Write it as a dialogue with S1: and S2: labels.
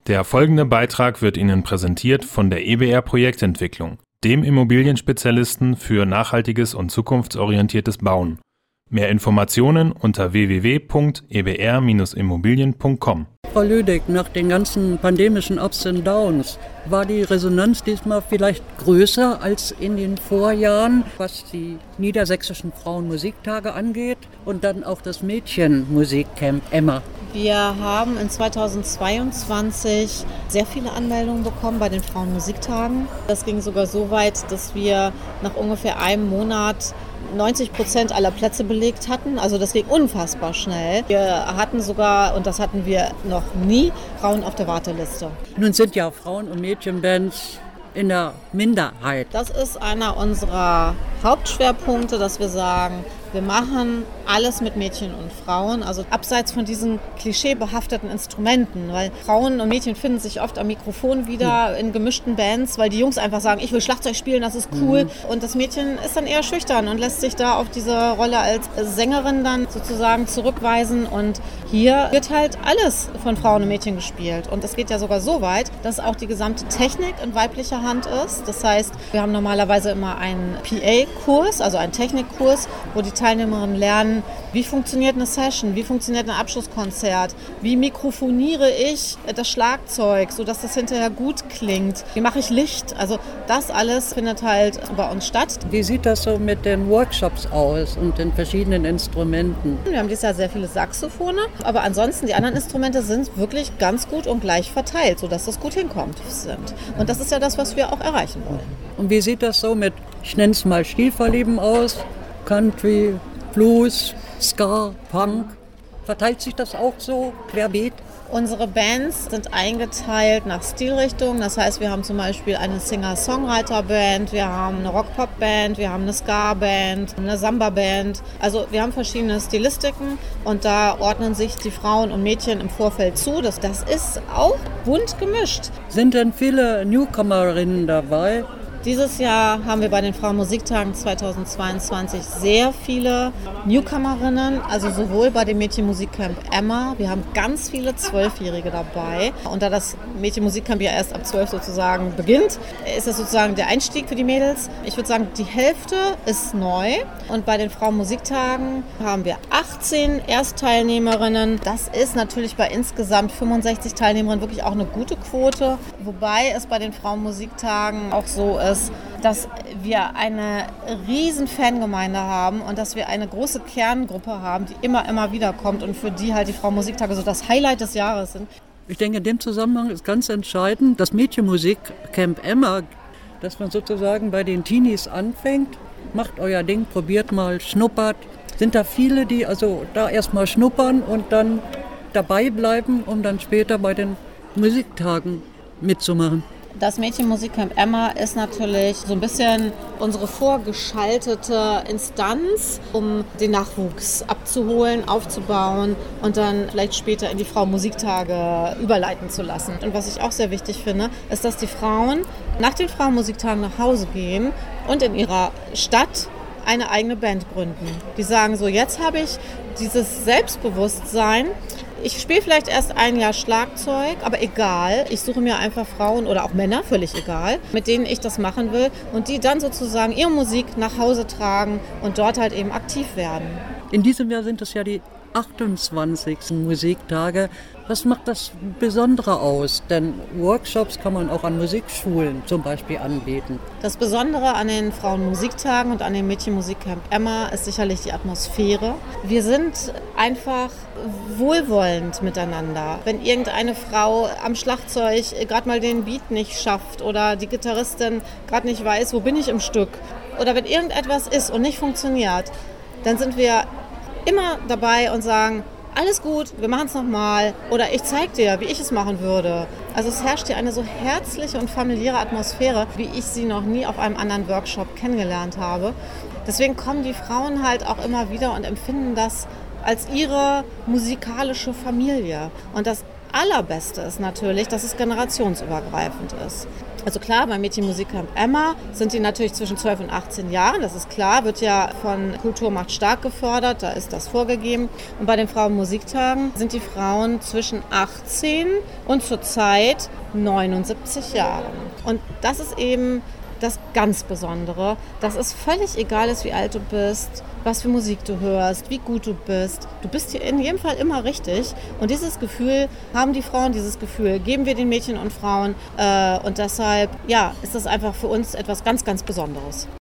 S1: Der folgende Beitrag wird Ihnen präsentiert von der EBR Projektentwicklung, dem Immobilienspezialisten für nachhaltiges und zukunftsorientiertes Bauen. Mehr Informationen unter www.ebr-immobilien.com.
S2: Frau Lüdecke, nach den ganzen pandemischen Ups und Downs, war die Resonanz diesmal vielleicht größer als in den Vorjahren, was die niedersächsischen Frauenmusiktage angeht und dann auch das Mädchenmusikcamp Emma?
S3: Wir haben in 2022 sehr viele Anmeldungen bekommen bei den Frauenmusiktagen. Das ging sogar so weit, dass wir nach ungefähr einem Monat 90% aller Plätze belegt hatten. Also das ging unfassbar schnell. Wir hatten sogar, und das hatten wir noch nie, Frauen auf der Warteliste.
S2: Nun sind ja Frauen- und Mädchenbands in der Minderheit.
S3: Das ist einer unserer Hauptschwerpunkte, dass wir sagen, wir machen alles mit Mädchen und Frauen, also abseits von diesen klischeebehafteten Instrumenten, weil Frauen und Mädchen finden sich oft am Mikrofon wieder in gemischten Bands, weil die Jungs einfach sagen, ich will Schlagzeug spielen, das ist cool. Und das Mädchen ist dann eher schüchtern und lässt sich da auf diese Rolle als Sängerin dann sozusagen zurückweisen. Und hier wird halt alles von Frauen und Mädchen gespielt. Und es geht ja sogar so weit, dass auch die gesamte Technik in weiblicher Hand ist. Das heißt, wir haben normalerweise immer einen PA-Kurs, also einen Technikkurs, wo die Teilnehmerinnen lernen, wie funktioniert eine Session, wie funktioniert ein Abschlusskonzert, wie mikrofoniere ich das Schlagzeug, sodass das hinterher gut klingt, wie mache ich Licht, also das alles findet halt bei uns statt.
S2: Wie sieht das so mit den Workshops aus und den verschiedenen Instrumenten?
S3: Wir haben dieses Jahr sehr viele Saxophone, aber ansonsten die anderen Instrumente sind wirklich ganz gut und gleich verteilt, sodass das gut hinkommt. Und das ist ja das, was wir auch erreichen wollen.
S2: Und wie sieht das so mit, ich nenne es mal Stilverlieben aus? Country, Blues, Ska, Punk. Verteilt sich das auch so querbeet?
S3: Unsere Bands sind eingeteilt nach Stilrichtungen. Das heißt, wir haben zum Beispiel eine Singer-Songwriter-Band, wir haben eine Rock-Pop-Band, wir haben eine Ska-Band, eine Samba-Band. Also wir haben verschiedene Stilistiken und da ordnen sich die Frauen und Mädchen im Vorfeld zu. Das ist auch bunt gemischt.
S2: Sind denn viele Newcomerinnen dabei?
S3: Dieses Jahr haben wir bei den Frauenmusiktagen 2022 sehr viele Newcomerinnen, also sowohl bei dem Mädchenmusikcamp Emma, wir haben ganz viele 12-Jährige dabei. Und da das Mädchenmusikcamp ja erst ab 12 sozusagen beginnt, ist das sozusagen der Einstieg für die Mädels. Ich würde sagen, die Hälfte ist neu. Und bei den Frauenmusiktagen haben wir 18 Erstteilnehmerinnen. Das ist natürlich bei insgesamt 65 Teilnehmerinnen wirklich auch eine gute Quote. Wobei es bei den Frauenmusiktagen auch so ist, dass wir eine riesen Fangemeinde haben und dass wir eine große Kerngruppe haben, die immer wieder kommt und für die halt die Frauenmusiktage so das Highlight des Jahres sind.
S2: Ich denke, in dem Zusammenhang ist ganz entscheidend, das Mädchenmusikcamp Emma, dass man sozusagen bei den Teenies anfängt, macht euer Ding, probiert mal, schnuppert. Sind da viele, die also da erstmal schnuppern und dann dabei bleiben, um dann später bei den Musiktagen mitzumachen?
S3: Das Mädchenmusikcamp Emma ist natürlich so ein bisschen unsere vorgeschaltete Instanz, um den Nachwuchs abzuholen, aufzubauen und dann vielleicht später in die Frauenmusiktage überleiten zu lassen. Und was ich auch sehr wichtig finde, ist, dass die Frauen nach den Frauenmusiktagen nach Hause gehen und in ihrer Stadt eine eigene Band gründen. Die sagen so, jetzt habe ich dieses Selbstbewusstsein. Ich spiele vielleicht erst ein Jahr Schlagzeug, aber egal, ich suche mir einfach Frauen oder auch Männer, völlig egal, mit denen ich das machen will und die dann sozusagen ihre Musik nach Hause tragen und dort halt eben aktiv werden.
S2: In diesem Jahr sind es ja die 28. Musiktage. Was macht das Besondere aus? Denn Workshops kann man auch an Musikschulen zum Beispiel anbieten.
S3: Das Besondere an den Frauenmusiktagen und an dem Mädchenmusikcamp Emma ist sicherlich die Atmosphäre. Wir sind einfach wohlwollend miteinander. Wenn irgendeine Frau am Schlagzeug gerade mal den Beat nicht schafft oder die Gitarristin gerade nicht weiß, wo bin ich im Stück, oder wenn irgendetwas ist und nicht funktioniert, dann sind wir immer dabei und sagen, alles gut, wir machen es nochmal oder ich zeige dir, wie ich es machen würde. Also es herrscht hier eine so herzliche und familiäre Atmosphäre, wie ich sie noch nie auf einem anderen Workshop kennengelernt habe. Deswegen kommen die Frauen halt auch immer wieder und empfinden das als ihre musikalische Familie. Und das Allerbeste ist natürlich, dass es generationsübergreifend ist. Also klar, beim Mädchenmusikcamp Emma sind die natürlich zwischen 12 und 18 Jahren, das ist klar, wird ja von Kultur macht stark gefördert, da ist das vorgegeben. Und bei den Frauenmusiktagen sind die Frauen zwischen 18 und zurzeit 79 Jahren. Und das ist eben das ganz Besondere, dass es völlig egal ist, wie alt du bist, was für Musik du hörst, wie gut du bist. Du bist hier in jedem Fall immer richtig. Und dieses Gefühl haben die Frauen, dieses Gefühl geben wir den Mädchen und Frauen. Und deshalb, ja, ist das einfach für uns etwas ganz, ganz Besonderes.